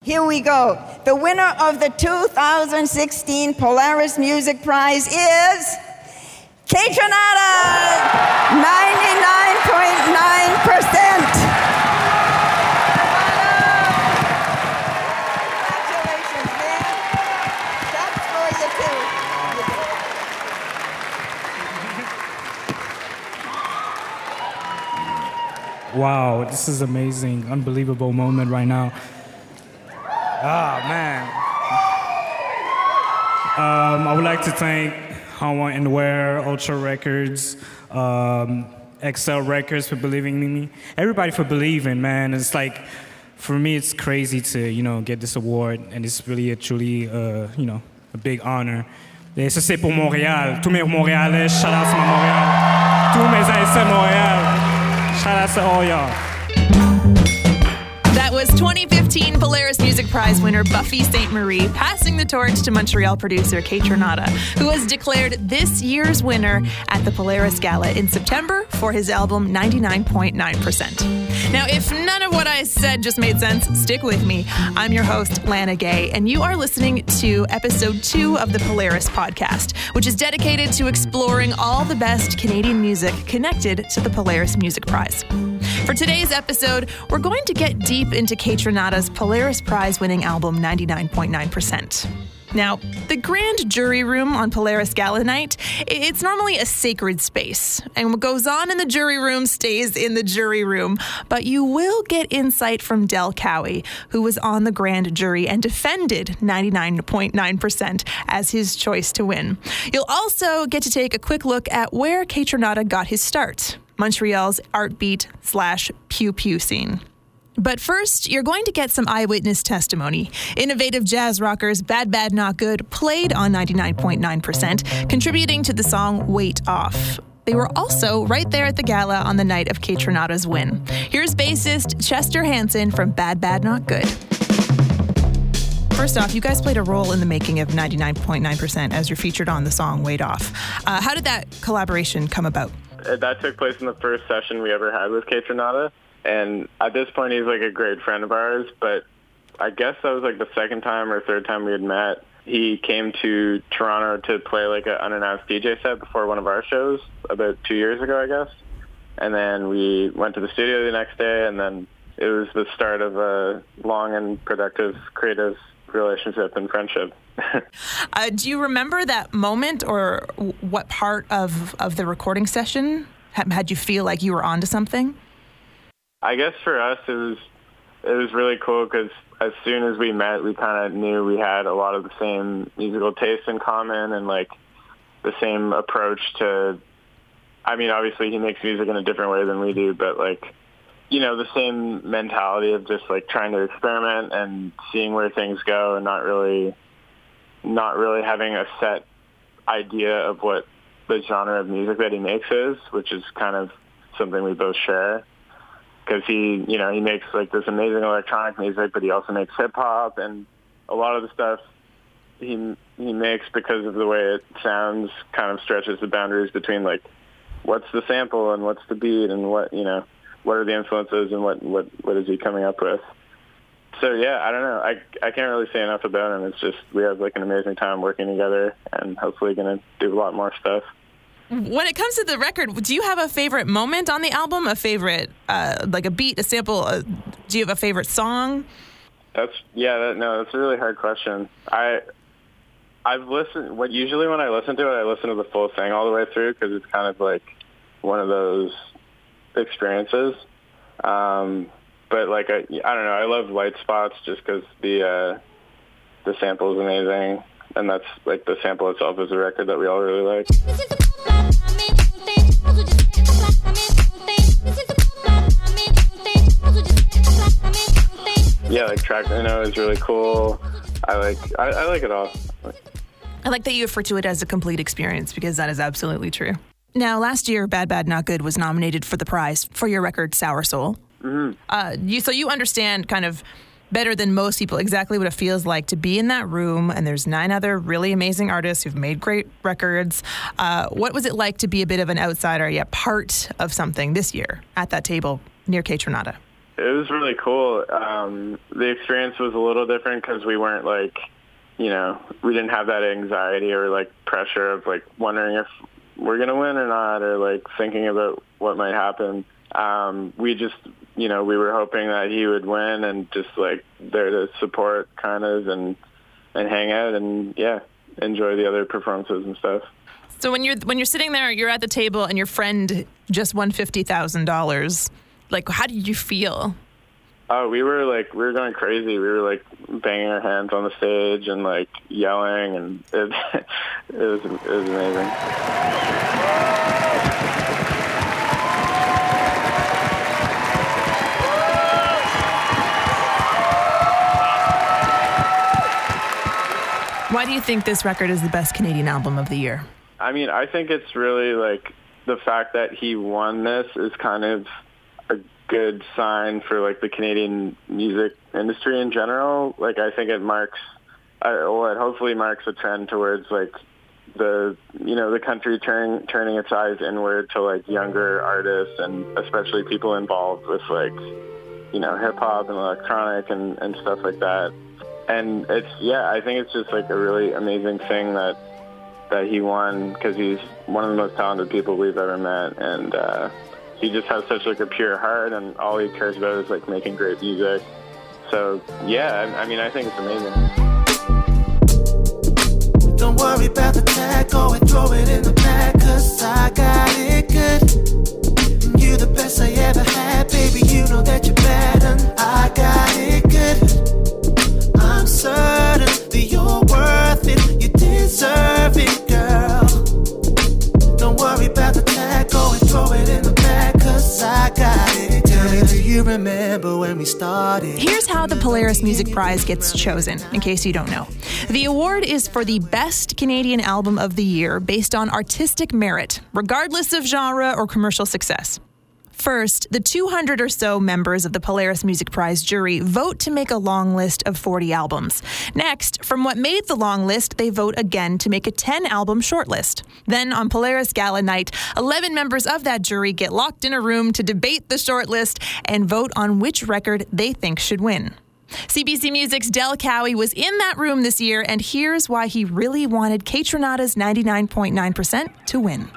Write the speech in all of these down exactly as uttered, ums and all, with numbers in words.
Here we go. The winner of the two thousand sixteen Polaris Music Prize is Kaytranada, ninety-nine point nine percent. Congratulations, man. That's for you, too. Wow, this is amazing, unbelievable moment right now. Ah, man. Um, I would like to thank Hanwha and Ware, Ultra Records, um, Excel Records for believing in me. Everybody for believing, man. It's like, for me, it's crazy to, you know, get this award, and it's really a truly, uh, you know, a big honor. Et ça, c'est pour Montréal. Tous mes Montréalais, shout out to my Montréal. Tous mes Haïtiens Montréal. Shout out to all y'all. That was twenty fifteen Polaris Music Prize winner Buffy Sainte Marie passing the torch to Montreal producer Kaytranada, who was declared this year's winner at the Polaris Gala in September for his album ninety-nine point nine percent. Now, if none of what I said just made sense, stick with me. I'm your host, Lana Gay, and you are listening to episode two of the Polaris podcast, which is dedicated to exploring all the best Canadian music connected to the Polaris Music Prize. For today's episode, we're going to get deep into Kaytranada's Polaris Prize-winning album ninety-nine point nine percent. Now, the grand jury room on Polaris Gala night, it's normally a sacred space, and what goes on in the jury room stays in the jury room. But you will get insight from Del Cowie, who was on the grand jury and defended ninety-nine point nine percent as his choice to win. You'll also get to take a quick look at where Kaytranada got his start, Montreal's artbeat slash pew-pew scene. But first, you're going to get some eyewitness testimony. Innovative jazz rockers Bad Bad Not Good played on ninety-nine point nine percent, contributing to the song Weight Off. They were also right there at the gala on the night of Kaytranada's win. Here's bassist Chester Hansen from Bad Bad Not Good. First off, you guys played a role in the making of ninety-nine point nine percent as you're featured on the song Weight Off. Uh, how did that collaboration come about? That took place in the first session we ever had with Kaytranada. And at this point, he's like a great friend of ours, but I guess that was like the second time or third time we had met. He came to Toronto to play like an unannounced D J set before one of our shows about two years ago, I guess. And then we went to the studio the next day, and then it was the start of a long and productive creative relationship and friendship. uh, do you remember that moment, or what part of, of the recording session had you feel like you were onto something? I guess for us, it was it was really cool because as soon as we met, we kind of knew we had a lot of the same musical tastes in common and like the same approach to. I mean, obviously, he makes music in a different way than we do, but like, you know, the same mentality of just like trying to experiment and seeing where things go, and not really, not really having a set idea of what the genre of music that he makes is, which is kind of something we both share. Because he, you know, he makes like this amazing electronic music, but he also makes hip hop, and a lot of the stuff he he makes, because of the way it sounds, kind of stretches the boundaries between like what's the sample and what's the beat and what, you know, what are the influences and what what what is he coming up with. So yeah, I don't know. I I can't really say enough about him. It's just we have like an amazing time working together, and hopefully going to do a lot more stuff. When it comes to the record, do you have a favorite moment on the album? A favorite, uh, like a beat, a sample? Uh, do you have a favorite song? That's yeah. That, no, that's a really hard question. I I've listened. What usually when I listen to it, I listen to the full thing all the way through because it's kind of like one of those experiences. Um, but like I, I don't know. I love Light Spots just because the uh, the sample is amazing, and that's like the sample itself is a record that we all really like. Yeah, like Track Uno is really cool. I like I, I like it all. I like that you refer to it as a complete experience, because that is absolutely true. Now, last year, Bad Bad Not Good was nominated for the prize for your record, Sour Soul. Mm-hmm. Uh, you, so you understand kind of better than most people exactly what it feels like to be in that room, and there's nine other really amazing artists who've made great records. Uh, what was it like to be a bit of an outsider, yet part of something this year at that table near Kaytranada? it was really cool. Um, the experience was a little different because we weren't like, you know, we didn't have that anxiety or like pressure of like wondering if we're going to win or not, or like thinking about what might happen. Um, we just, you know, we were hoping that he would win and just like there to support kind of and, and hang out and yeah, enjoy the other performances and stuff. So when you're when you're sitting there, you're at the table and your friend just won fifty thousand dollars. Like, how did you feel? Oh, we were like, we were going crazy. We were like banging our hands on the stage and like yelling, and it, it was it was amazing. Why do you think this record is the best Canadian album of the year? I mean, I think it's really like the fact that he won this is kind of a good sign for like the Canadian music industry in general. Like, I think it marks, or it hopefully marks a trend towards like the, you know, the country turning turning its eyes inward to like younger artists and especially people involved with like, you know, hip hop and electronic and, and stuff like that. And it's, yeah, I think it's just like a really amazing thing that that he won because he's one of the most talented people we've ever met, and uh, he just has such like a pure heart, and all he cares about is like making great music. So yeah, I, I mean, I think it's amazing. Don't worry about the tag, go and throw it in the bag, cause I got it good. You're the best I ever had, baby, you know that you're bad, and I got it good. I'm certain that you're worth it, you deserve it, girl. Don't worry about the tag, go and throw it in the bag, cause I got it. Tell me, do you remember when we started? Here's how the Polaris Music Prize gets chosen, in case you don't know. The award is for the best Canadian album of the year based on artistic merit, regardless of genre or commercial success. First, the two hundred or so members of the Polaris Music Prize jury vote to make a long list of forty albums. Next, from what made the long list, they vote again to make a ten-album shortlist. Then, on Polaris Gala night, eleven members of that jury get locked in a room to debate the shortlist and vote on which record they think should win. C B C Music's Del Cowie was in that room this year, and here's why he really wanted Kaytranada's ninety-nine point nine percent to win.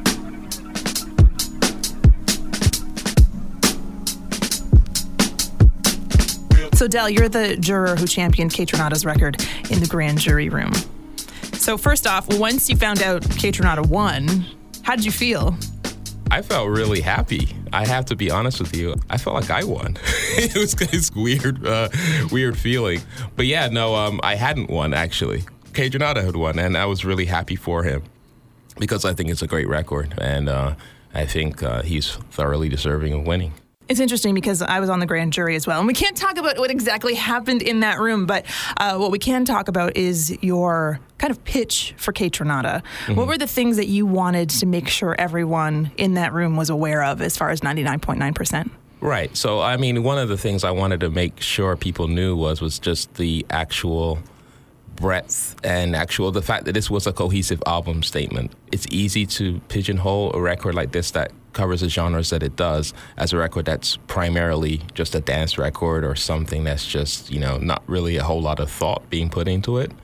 So, Del, you're the juror who championed Kaytranada's record in the grand jury room. So, first off, once you found out Kaytranada won, how did you feel? I felt really happy. I have to be honest with you. I felt like I won. It was this weird, uh, weird feeling. But yeah, no, um, I hadn't won, actually. Kaytranada had won, and I was really happy for him because I think it's a great record, and uh, I think uh, he's thoroughly deserving of winning. It's interesting because I was on the grand jury as well. And we can't talk about what exactly happened in that room, but uh, what we can talk about is your kind of pitch for Kaytranada. Mm-hmm. What were the things that you wanted to make sure everyone in that room was aware of as far as ninety-nine point nine percent? Right. So, I mean, one of the things I wanted to make sure people knew was, was just the actual breadth and actual the fact that this was a cohesive album statement. It's easy to pigeonhole a record like this that covers the genres that it does as a record that's primarily just a dance record or something that's just, you know, not really a whole lot of thought being put into it.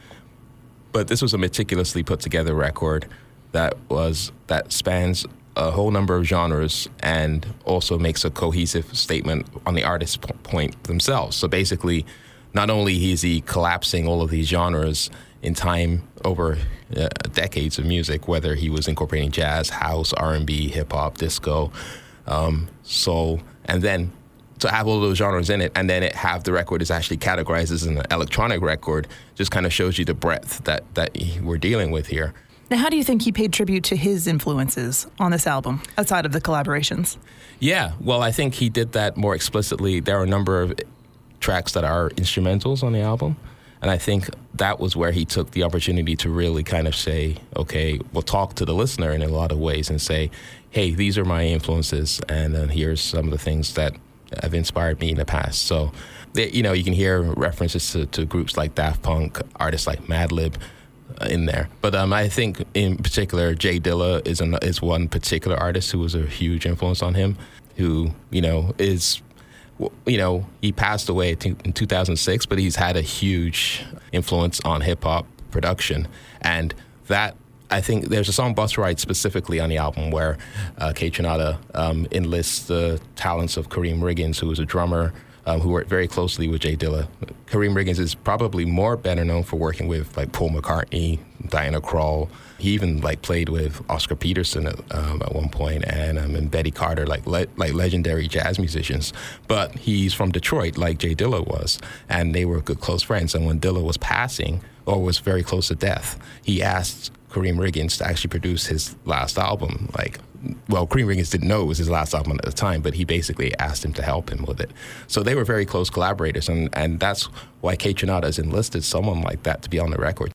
But this was a meticulously put together record that was that spans a whole number of genres and also makes a cohesive statement on the artist's point themselves. So basically, not only is he collapsing all of these genres in time over uh, decades of music, whether he was incorporating jazz, house, R and B, hip-hop, disco, um, soul, and then to have all those genres in it, and then it have the record is actually categorized as an electronic record, just kind of shows you the breadth that, that we're dealing with here. Now, how do you think he paid tribute to his influences on this album, outside of the collaborations? Yeah, well, I think he did that more explicitly. There are a number of tracks that are instrumentals on the album, and I think that was where he took the opportunity to really kind of say, okay, we'll talk to the listener in a lot of ways and say, hey, these are my influences, and then here's some of the things that have inspired me in the past. So, they, you know, you can hear references to, to groups like Daft Punk, artists like Madlib uh, in there. But um, I think in particular, Jay Dilla is, an, is one particular artist who was a huge influence on him, who, you know, is you know, he passed away in two thousand six, but he's had a huge influence on hip hop production. And that, I think there's a song, Bus Ride, specifically on the album where uh, Kaytranada um, enlists the talents of Kareem Riggins, who was a drummer um, who worked very closely with Jay Dilla. Kareem Riggins is probably more better known for working with like Paul McCartney, Diana Krall. He even like played with Oscar Peterson at, um, at one point, and um, and Betty Carter, like le- like legendary jazz musicians. But he's from Detroit, like Jay Dilla was, and they were good close friends. And when Dilla was passing, or was very close to death, he asked Kareem Riggins to actually produce his last album. Like, well, Kareem Riggins didn't know it was his last album at the time, but he basically asked him to help him with it. So they were very close collaborators, and, and that's why Kaytranada has enlisted someone like that to be on the record.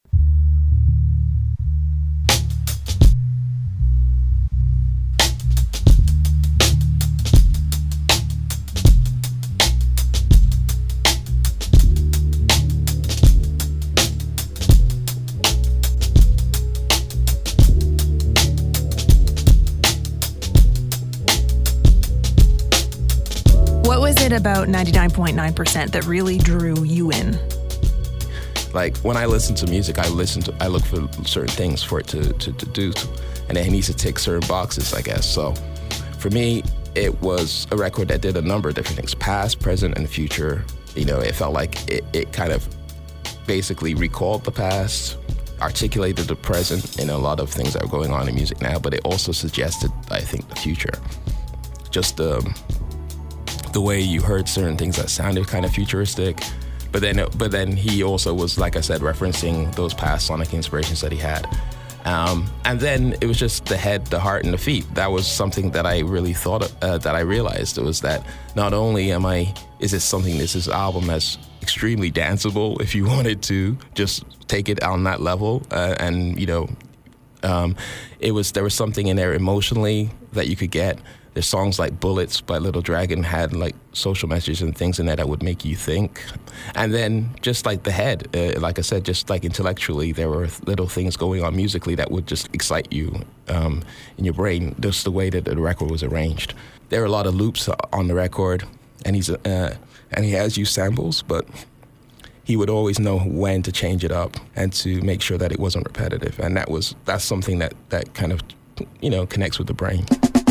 About ninety-nine point nine percent that really drew you in? Like, when I listen to music, I listen to, I look for certain things for it to, to, to do, and it needs to tick certain boxes, I guess. So for me, it was a record that did a number of different things, past, present, and future. You know, it felt like it, it kind of basically recalled the past, articulated the present in a lot of things that are going on in music now, but it also suggested, I think, the future. Just um, the way you heard certain things that sounded kind of futuristic, but then but then he also was, like I said, referencing those past sonic inspirations that he had. Um, and then it was just the head, the heart, and the feet. That was something that I really thought, of, uh, that I realized. It was that not only am I, is this something, this is album that's extremely danceable if you wanted to just take it on that level, uh, and, you know, um, it was, there was something in there emotionally that you could get. There's songs like Bullets by Little Dragon had like social messages and things in there that would make you think. And then just like the head, uh, like I said, just like intellectually, there were little things going on musically that would just excite you um, in your brain, just the way that the record was arranged. There are a lot of loops on the record, and he's uh, and he has used samples, but he would always know when to change it up and to make sure that it wasn't repetitive. And that was that's something that, that kind of, you know, connects with the brain.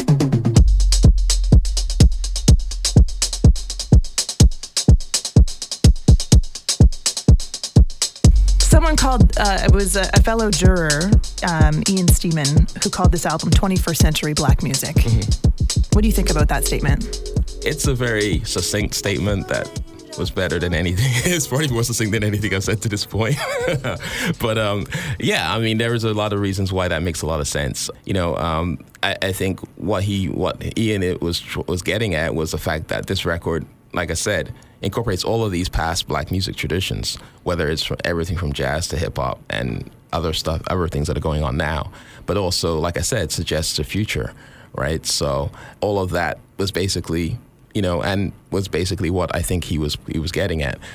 Someone called, uh, it was a, a fellow juror, um, Ian Steeman, who called this album twenty-first century black music. Mm-hmm. What do you think about that statement? It's a very succinct statement that was better than anything. It's probably more succinct than anything I've said to this point. But um, yeah, I mean, there is a lot of reasons why that makes a lot of sense. You know, um, I, I think what he, what Ian it was was getting at was the fact that this record, like I said, incorporates all of these past black music traditions, whether it's from everything from jazz to hip hop and other stuff, other things that are going on now. But also, like I said, suggests the future, right? So all of that was basically, you know, and was basically what I think he was he was getting at.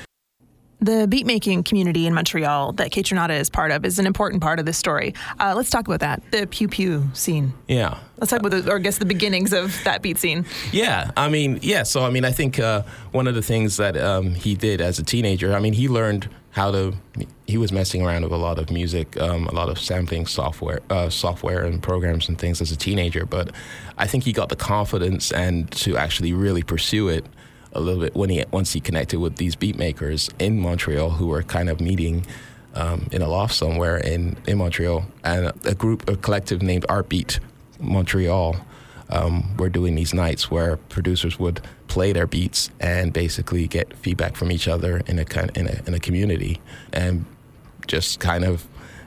The beat-making community in Montreal that Kaytranada is part of is an important part of this story. Uh, let's talk about that, the Pew Pew scene. Yeah. Let's talk about, the, or I guess, the beginnings of that beat scene. Yeah, I mean, yeah, so I mean, I think uh, one of the things that um, he did as a teenager, I mean, he learned how to, he was messing around with a lot of music, um, a lot of sampling software, uh, software and programs and things as a teenager, but I think he got the confidence and to actually really pursue it a little bit when he once he connected with these beat makers in Montreal who were kind of meeting um, in a loft somewhere in, in Montreal, and a group, a collective named Art Beat Montreal um, were doing these nights where producers would play their beats and basically get feedback from each other in a kind in a, in a community, and just kind of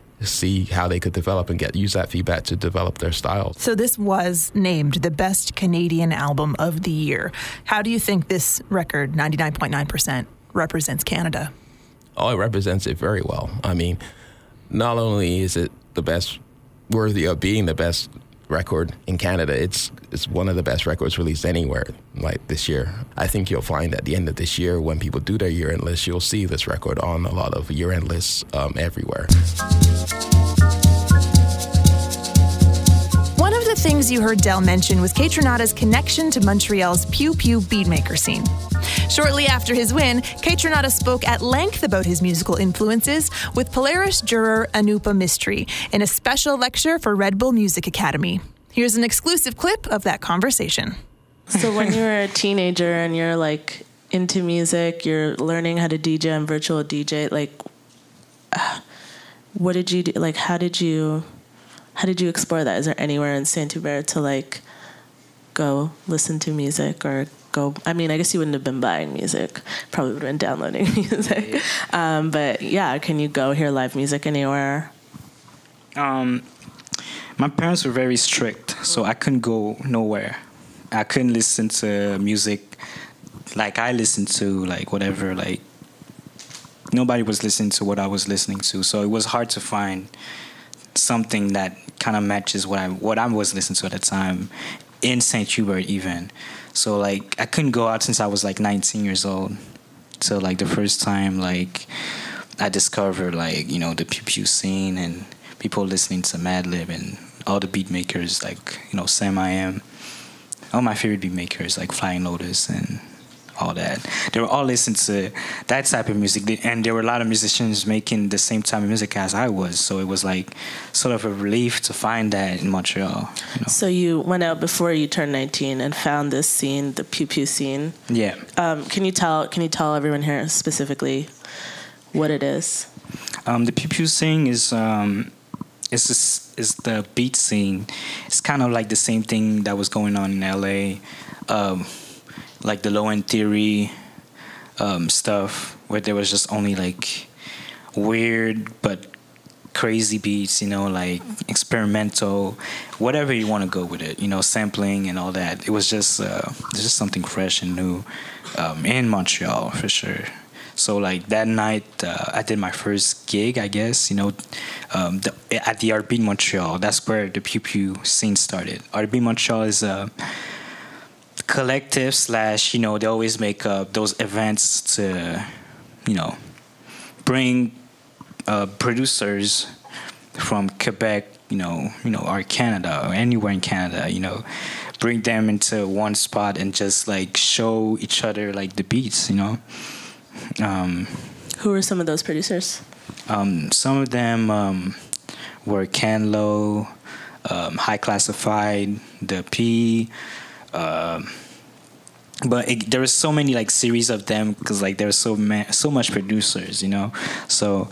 see how they could develop and get use that feedback to develop their style. So this was named the best Canadian album of the year. How do you think this record, ninety-nine point nine percent, represents Canada? Oh, it represents it very well. I mean, not only is it the best, worthy of being the best record in Canada, it's it's one of the best records released anywhere like this year. I think you'll find at the end of this year, when people do their year-end list, you'll see this record on a lot of year-end lists um, everywhere. One of the things you heard Del mention was Kaytranada's connection to Montreal's Pew Pew beatmaker scene. Shortly after his win, Kaytranada spoke at length about his musical influences with Polaris juror Anupa Mistry in a special lecture for Red Bull Music Academy. Here's an exclusive clip of that conversation. So when you were a teenager and you're like into music, you're learning how to D J and virtual D J, like uh, what did you do? Like how did you how did you explore that? Is there anywhere in Saint Hubert to like go listen to music or go? I mean, I guess you wouldn't have been buying music, probably would have been downloading music. Um, but yeah, can you go hear live music anywhere? Um, my parents were very strict, so I couldn't go nowhere. I couldn't listen to music like I listened to, like whatever, like nobody was listening to what I was listening to, so it was hard to find something that kind of matches what I what I was listening to at the time in Saint Hubert even. So like I couldn't go out since I was like nineteen years old. So like the first time like I discovered like, you know, the Pew Pew scene and people listening to Madlib and all the beat makers like, you know, Sam I Am. All my favorite beat makers like Flying Lotus and all that. They were all listening to that type of music, and there were a lot of musicians making the same type of music as I was. So it was like sort of a relief to find that in Montreal. You know? So you went out before you turned nineteen and found this scene, the Pew Pew scene. Yeah. Um, can you tell? Can you tell everyone here specifically what it is? Um, the Pew Pew scene is. Um, It's just, it's the beat scene. It's kind of like the same thing that was going on in L A, um, like the Low End Theory um, stuff, where there was just only like weird but crazy beats, you know, like experimental, whatever you want to go with it, you know, sampling and all that. It was just, uh, just something fresh and new um, in Montreal for sure. So like that night, uh, I did my first gig, I guess, you know, um, the, at the Art Beat Montreal. That's where the Pew Pew scene started. Art Beat Montreal is a collective slash, you know, they always make uh, those events to, you know, bring uh, producers from Quebec, you know, you know, or Canada or anywhere in Canada, you know, bring them into one spot and just like show each other like the beats, you know. Um, Who were some of those producers? Um, some of them um, were Can Lo, um, High Classified, The P. Uh, but it, there were so many like series of them because like there were so ma- so much producers, you know. So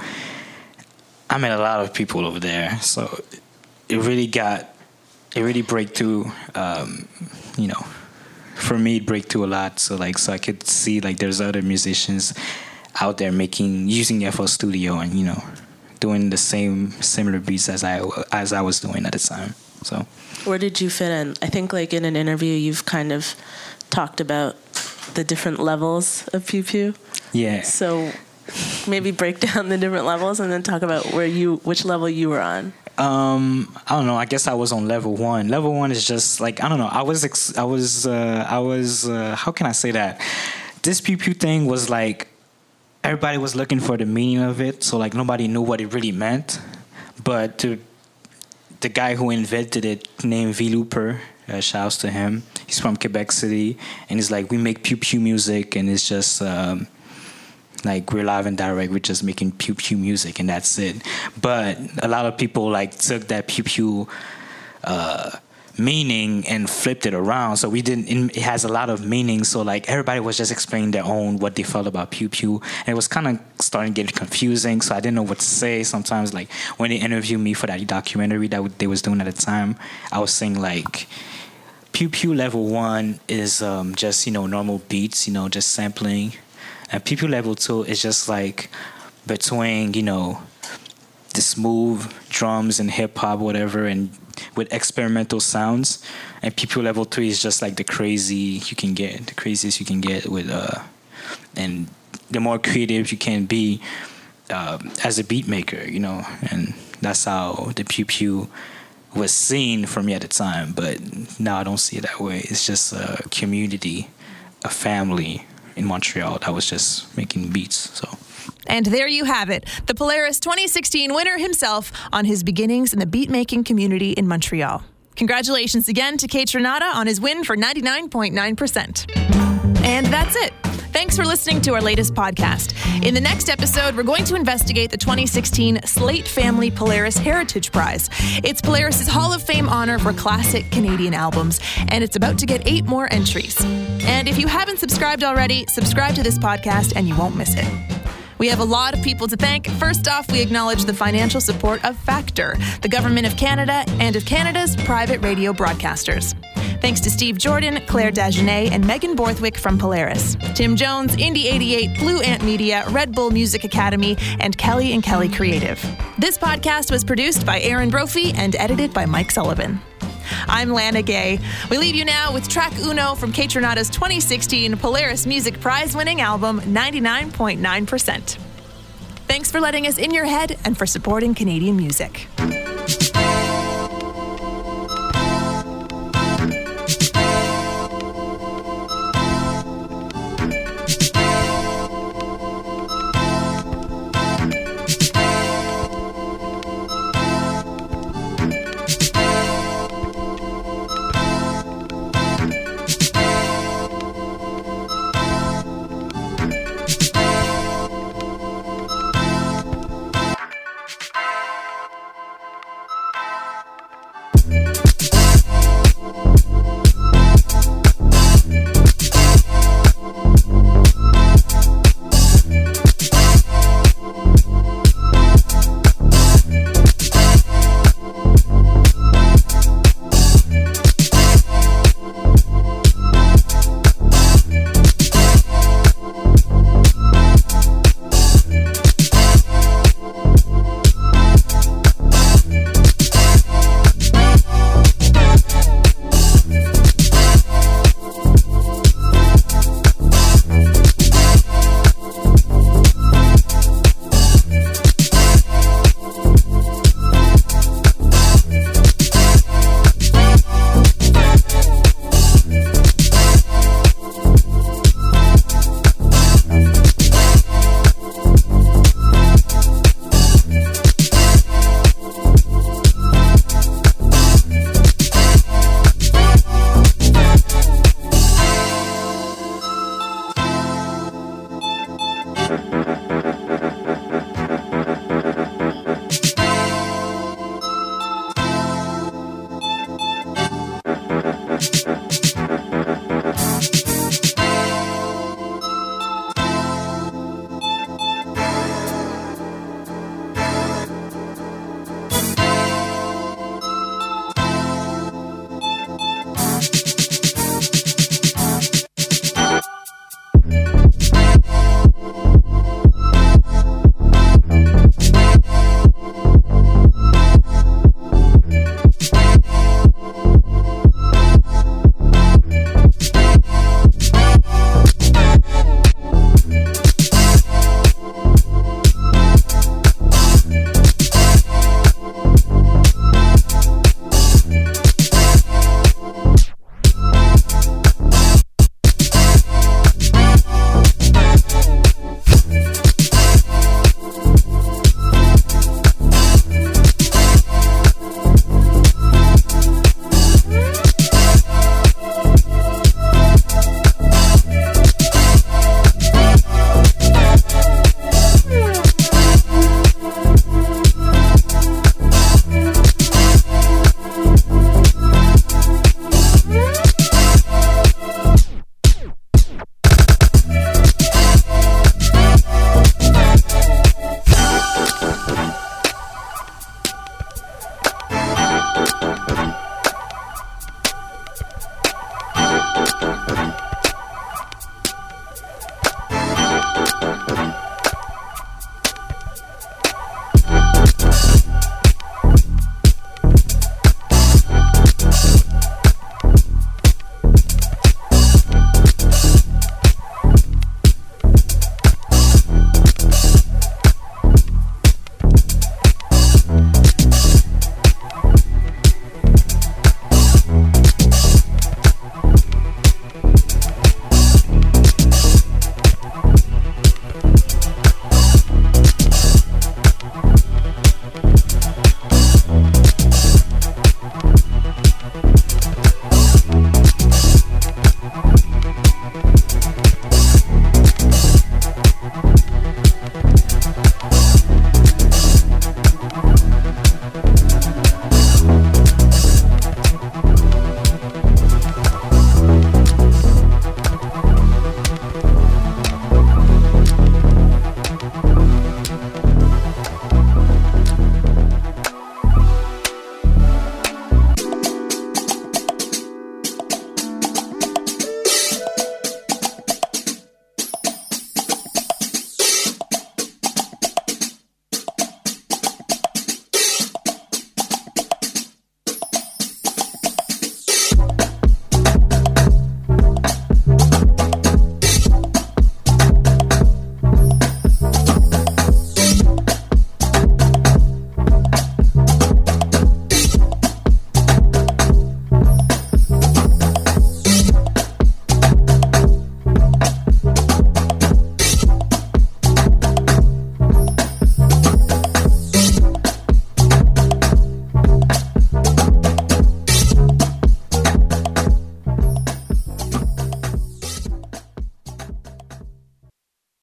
I met a lot of people over there. So it really got it really break through, um, you know. For me, it break through a lot, so like, so I could see like there's other musicians out there making using the F L Studio and you know doing the same similar beats as I as I was doing at the time. So, where did you fit in? I think like in an interview, you've kind of talked about the different levels of Pew Pew. Yeah. So maybe break down the different levels and then talk about where you which level you were on. Um, I don't know. I guess I was on level one. Level one is just like I don't know. I was, ex- I was, uh, I was. Uh, how can I say that? This Pew Pew thing was like everybody was looking for the meaning of it, so like nobody knew what it really meant. But to the guy who invented it, named V Looper, uh, shouts to him. He's from Quebec City, and he's like, we make Pew Pew music, and it's just. Um, Like we're live and direct, we're just making Pew Pew music and that's it. But a lot of people like took that Pew Pew uh, meaning and flipped it around. So we didn't. It has a lot of meaning. So like everybody was just explaining their own what they felt about Pew Pew, and it was kind of starting to get confusing. So I didn't know what to say. Sometimes like when they interviewed me for that documentary that they was doing at the time, I was saying like. Pew Pew level one is um, just you know normal beats, you know just sampling. And Pew Pew level two is just like between, you know, the smooth drums and hip hop, whatever, and with experimental sounds. And Pew Pew level three is just like the crazy you can get, the craziest you can get with, uh, and the more creative you can be uh, as a beat maker, you know. And that's how the Pew Pew was seen for me at the time. But now I don't see it that way. It's just a community, a family. In Montreal that was just making beats. So, and there you have it, the Polaris twenty sixteen winner himself on his beginnings in the beat-making community in Montreal. Congratulations again to Kaytranada on his win for ninety-nine point nine percent. And that's it. Thanks for listening to our latest podcast. In the next episode, we're going to investigate the twenty sixteen Slate Family Polaris Heritage Prize. It's Polaris' Hall of Fame honor for classic Canadian albums, and it's about to get eight more entries. And if you haven't subscribed already, subscribe to this podcast and you won't miss it. We have a lot of people to thank. First off, we acknowledge the financial support of Factor, the Government of Canada, and of Canada's private radio broadcasters. Thanks to Steve Jordan, Claire Dagenet, and Megan Borthwick from Polaris. Tim Jones, Indie eighty-eight, Blue Ant Media, Red Bull Music Academy, and Kelly and Kelly Creative. This podcast was produced by Aaron Brophy and edited by Mike Sullivan. I'm Lana Gay. We leave you now with track uno from Kaytranada's twenty sixteen Polaris Music Prize-winning album, ninety-nine point nine percent. Thanks for letting us in your head and for supporting Canadian music.